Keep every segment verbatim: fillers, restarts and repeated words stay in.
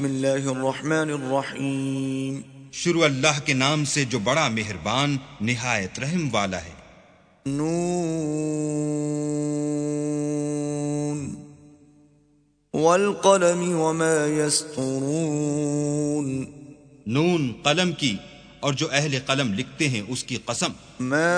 بسم اللہ الرحمن الرحیم. شروع اللہ کے نام سے جو بڑا مہربان نہایت رحم والا ہے. نون والقلم وما يسطرون. نون قلم کی اور جو اہل قلم لکھتے ہیں اس کی قسم. ما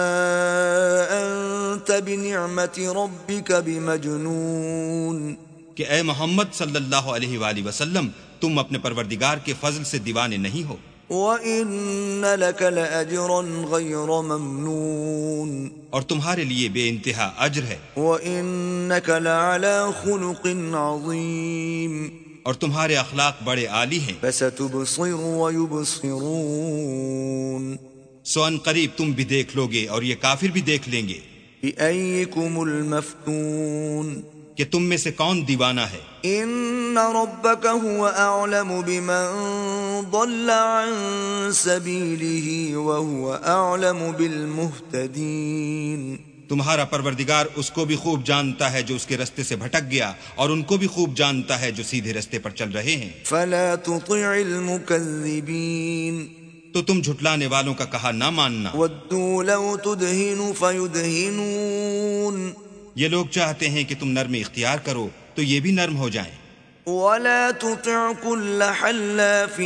انت بنعمت ربک بمجنون. کہ اے محمد صلی اللہ علیہ وآلہ وسلم تم اپنے پروردگار کے فضل سے دیوانے نہیں ہو. وَإِنَّ لَكَ لَأَجْرًا غَيْرَ مَمْنُونٍ. اور تمہارے لیے بے انتہا اجر ہے. وَإِنَّكَ لَعَلَى خُلُقٍ عَظِيمٍ. اور تمہارے اخلاق بڑے عالی ہیں. فَسَتُبْصِرُ وَيُبْصِرُونَ. سو ان قریب تم بھی دیکھ لو گے اور یہ کافر بھی دیکھ لیں گے. بِأَيِّكُمُ الْمَفْتُونَ. کہ تم میں سے کون دیوانہ ہے. ان ربک هو اعلم بمن ضل عن سبیلہ وهو اعلم بالمہتدین. تمہارا پروردگار اس کو بھی خوب جانتا ہے جو اس کے رستے سے بھٹک گیا اور ان کو بھی خوب جانتا ہے جو سیدھے رستے پر چل رہے ہیں. فلا تطع المکذبین. تو تم جھٹلانے والوں کا کہا نہ ماننا. ودوا لو تدہن فیدہنون. یہ لوگ چاہتے ہیں کہ تم نرم اختیار کرو تو یہ بھی نرم ہو جائیں. ولا تطع كل حلاف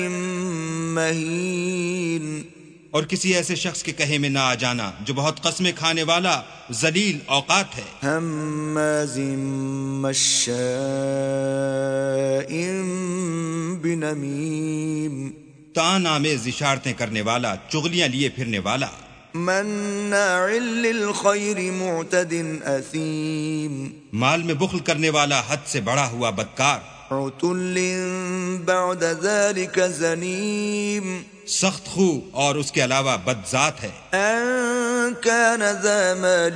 مہین. اور کسی ایسے شخص کے کہے میں نہ آ جانا جو بہت قسمیں کھانے والا ذلیل اوقات ہے. ہماز مشاء بنمیم. تان آمیز اشارتیں کرنے والا چغلیاں لیے پھرنے والا. مناع للخیر معتد اثیم. مال میں بخل کرنے والا حد سے بڑا ہوا بدکار. عتل بعد ذلك زنیم. سخت خو اور اس کے علاوہ بدذات ہے. ان كان ذا مال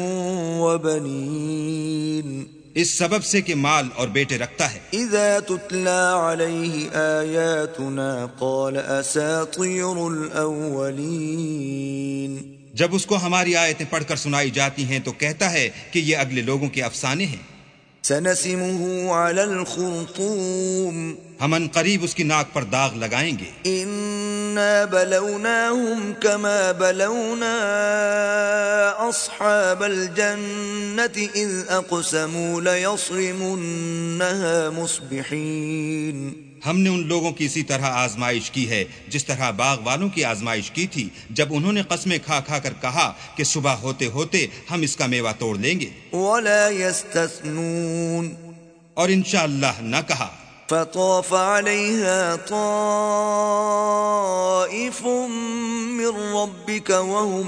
وبنین. اس سبب سے کہ مال اور بیٹے رکھتا ہے. اذا تتلى عليه آیاتنا قال اساطیر الاولین. جب اس کو ہماری آیتیں پڑھ کر سنائی جاتی ہیں تو کہتا ہے کہ یہ اگلے لوگوں کے افسانے ہیں. سنسمه على الخرطوم. ہم ان قریب اس کی ناک پر داغ لگائیں گے. انا بلوناهم كما بلونا اصحاب الجنة اذ اقسموا ليصرمنها مصبحين. ہم نے ان لوگوں کی اسی طرح آزمائش کی ہے جس طرح باغ والوں کی آزمائش کی تھی جب انہوں نے قسمیں کھا کھا کر کہا کہ صبح ہوتے ہوتے ہم اس کا میوہ توڑ لیں گے. ولا يستثنون. اور انشاءاللہ نہ کہا. فطاف عليها طائف من ربك وهم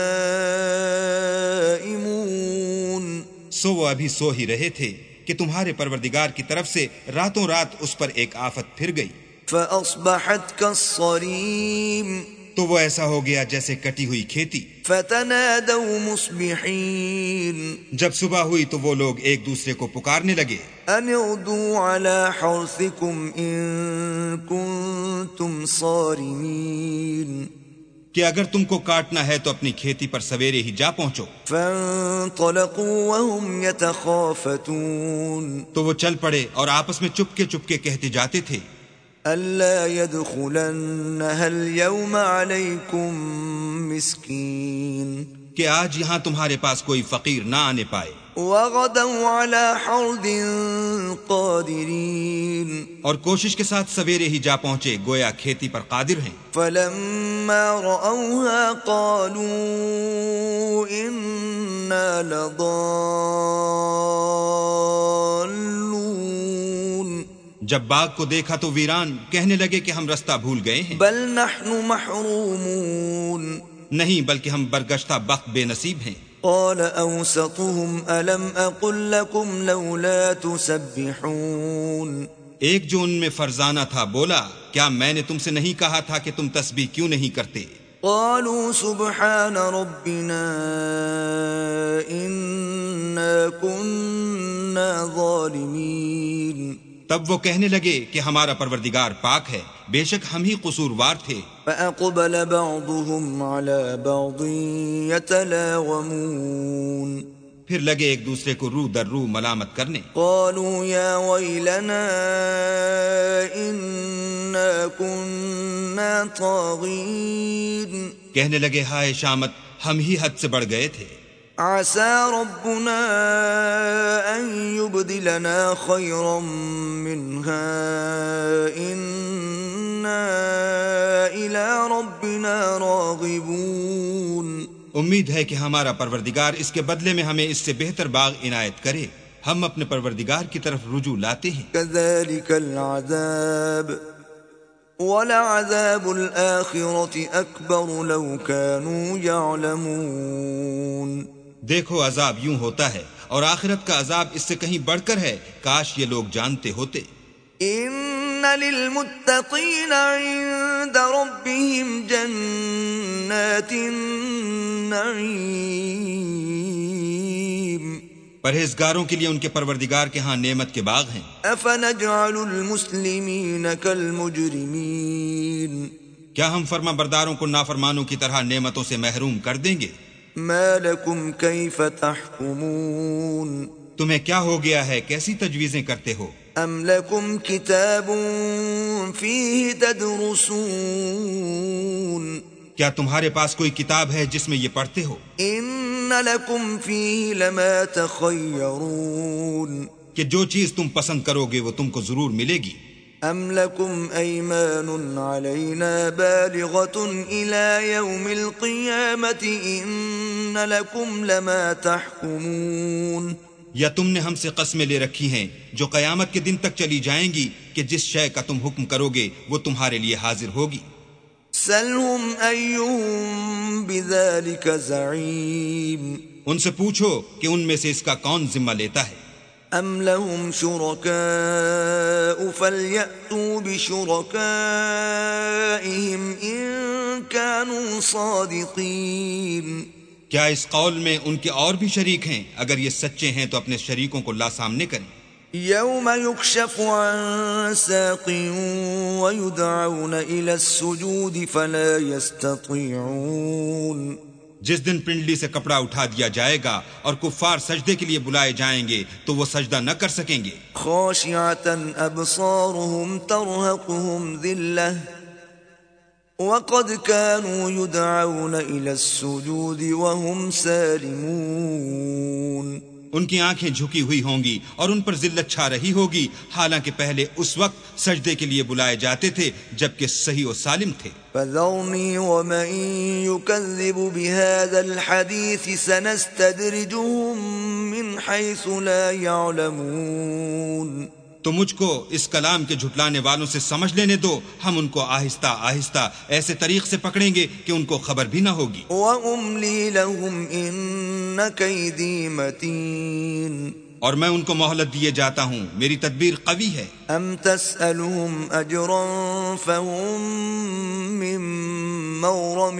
نائمون. سو وہ ابھی سو ہی رہے تھے کہ تمہارے پروردگار کی طرف سے راتوں رات اس پر ایک آفت پھر گئی. فأصبحت كالصريم. تو وہ ایسا ہو گیا جیسے کٹی ہوئی کھیتی. فتنادوا مصبحين. جب صبح ہوئی تو وہ لوگ ایک دوسرے کو پکارنے لگے. ان اغدوا على حرثكم ان كنتم صارمين. کہ اگر تم کو کاٹنا ہے تو اپنی کھیتی پر سویرے ہی جا پہنچو. فانطلقوا وهم يتخافتون. تو وہ چل پڑے اور آپس میں چپکے چپکے کہتے جاتے تھے ألا يدخلنها اليوم عليكم مسكين. کہ آج یہاں تمہارے پاس کوئی فقیر نہ آنے پائے. وغدوا على حرد قادرين. اور کوشش کے ساتھ سویرے ہی جا پہنچے گویا کھیتی پر قادر ہیں. فلما رأوها قالوا إنا لضالون. جب باغ کو دیکھا تو ویران کہنے لگے کہ ہم رستہ بھول گئے ہیں. بل نحن محرومون. نہیں بلکہ ہم برگشتہ بخت بے نصیب ہیں. قال اوسطهم الم اقل لكم لولا تسبحون. ایک جو ان میں فرزانہ تھا بولا کیا میں نے تم سے نہیں کہا تھا کہ تم تسبیح کیوں نہیں کرتے. قالوا سبحان ربنا انا كنا ظالمين. تب وہ کہنے لگے کہ ہمارا پروردگار پاک ہے بے شک ہم ہی قصوروار تھے. فأقبل بعضهم على بعض يتلاومون. پھر لگے ایک دوسرے کو رو در رو ملامت کرنے. قالوا يا ويلنا كنا طاغين کہنے لگے ہائے شامت ہم ہی حد سے بڑھ گئے تھے. عسى ربنا أن يبدلنا خيرا منها إنا إلى ربنا راغبون. امید ہے کہ ہمارا پروردگار اس کے بدلے میں ہمیں اس سے بہتر باغ عنایت کرے. ہم اپنے پروردگار کی طرف رجوع لاتے ہیں. كذلك العذاب ولعذاب الآخرة أكبر لو كانوا يعلمون. دیکھو عذاب یوں ہوتا ہے اور آخرت کا عذاب اس سے کہیں بڑھ کر ہے، کاش یہ لوگ جانتے ہوتے. ان للمتقین عند ربهم جنات النعیم. پرہیزگاروں کے لیے ان کے پروردگار کے ہاں نعمت کے باغ ہیں. افنجعل المسلمین کالمجرمین. کیا ہم فرما برداروں کو نافرمانوں کی طرح نعمتوں سے محروم کر دیں گے؟ ما لکم کیف تحکمون. تمہیں کیا ہو گیا ہے، کیسی تجویزیں کرتے ہو؟ ام لکم کتاب فیہ تدرسون. کیا تمہارے پاس کوئی کتاب ہے جس میں یہ پڑھتے ہو؟ ان لکم فیہ لما تخیرون. کہ جو چیز تم پسند کرو گے وہ تم کو ضرور ملے گی. ام لکم ایمان علینا بالغۃ الی یوم القیامۃ ان لکم لما تحکمون. یا تم نے ہم سے قسمیں لے رکھی ہیں جو قیامت کے دن تک چلی جائیں گی کہ جس شے کا تم حکم کرو گے وہ تمہارے لیے حاضر ہوگی. سلہم ایہم بذالک زعیم. ان سے پوچھو کہ ان میں سے اس کا کون ذمہ لیتا ہے. ام لهم شرکاء فلیأتوا بشرکائہم ان كانوا صادقین. کیا اس قول میں ان کے اور بھی شریک ہیں؟ اگر یہ سچے ہیں تو اپنے شریکوں کو لا سامنے کریں. یوم یکشف عن ساق ویدعون الى السجود فلا یستطیعون. جس دن پنڈلی سے کپڑا اٹھا دیا جائے گا اور کفار سجدے کے لیے بلائے جائیں گے تو وہ سجدہ نہ کر سکیں گے. خاشعۃ ابصارهم ترهقهم ذلہ وقد كانوا يدعون الى السجود وهم سالمون. ان کی آنکھیں جھکی ہوئی ہوں گی اور ان پر ذلت چھا رہی ہوگی، حالانکہ پہلے اس وقت سجدے کے لیے بلائے جاتے تھے جبکہ صحیح و سالم تھے. فذرني ومن يكذب بهذا الحديث سنستدرجهم من حيث لا يعلمون. تو مجھ کو اس کلام کے جھٹلانے والوں سے سمجھ لینے دو، ہم ان کو آہستہ آہستہ ایسے طریق سے پکڑیں گے کہ ان کو خبر بھی نہ ہوگی. وَأُمْلِي لَهُمْ إِنَّ كَيْدِي مَتِينٌ. اور میں ان کو مہلت دیے جاتا ہوں، میری تدبیر قوی ہے. ام تسألهم اجرا فهم من مغرم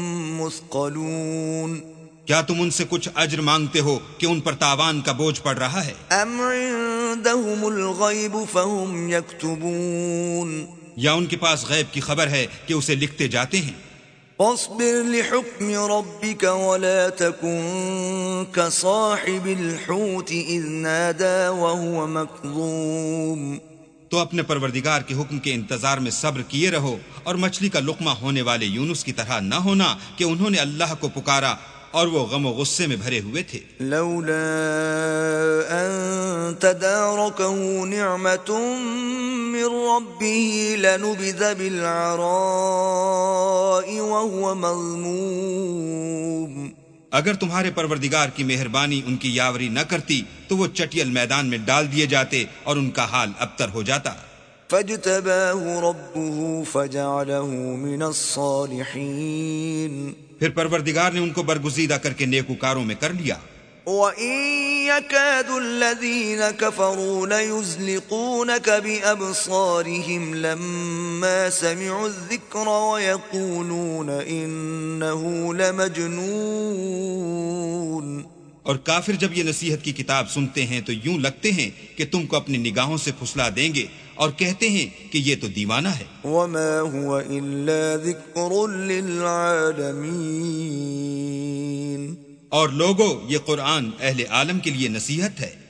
مثقلون. کیا تم ان سے کچھ اجر مانگتے ہو کہ ان پر تاوان کا بوجھ پڑ رہا ہے؟ ام عندهم الغیب فهم یکتبون. یا ان کے پاس غیب کی خبر ہے کہ اسے لکھتے جاتے ہیں. فاصبر لحکم ربک ولا تکن كصاحب الحوت اذ نادى وهو مكظوم. تو اپنے پروردگار کے حکم کے انتظار میں صبر کیے رہو اور مچھلی کا لقمہ ہونے والے یونس کی طرح نہ ہونا کہ انہوں نے اللہ کو پکارا اور وہ غم و غصے میں بھرے ہوئے تھے. لولا ان تداركه نعمة من ربه لنبذ بالعراء وهو مذموم. اگر تمہارے پروردگار کی مہربانی ان کی یاوری نہ کرتی تو وہ چٹیل میدان میں ڈال دیے جاتے اور ان کا حال ابتر ہو جاتا. فاجتباه ربه فجعله من الصالحين. پھر پروردگار نے ان کو برگزیدہ کر کے نیکوکاروں میں کر لیا. وَإِن يَكَادُ الَّذِينَ كَفَرُوا لَيُزْلِقُونَكَ بِأَبْصَارِهِمْ لَمَّا سَمِعُوا الذِّكْرَ وَيَقُولُونَ إِنَّهُ لَمَجْنُونٌ. اور کافر جب یہ نصیحت کی کتاب سنتے ہیں تو یوں لگتے ہیں کہ تم کو اپنی نگاہوں سے پھسلا دیں گے اور کہتے ہیں کہ یہ تو دیوانہ ہے. وَمَا هُوَ إِلَّا ذِكْرٌ لِّلْعَالَمِينَ. اور لوگو یہ قرآن اہل عالم کے لیے نصیحت ہے.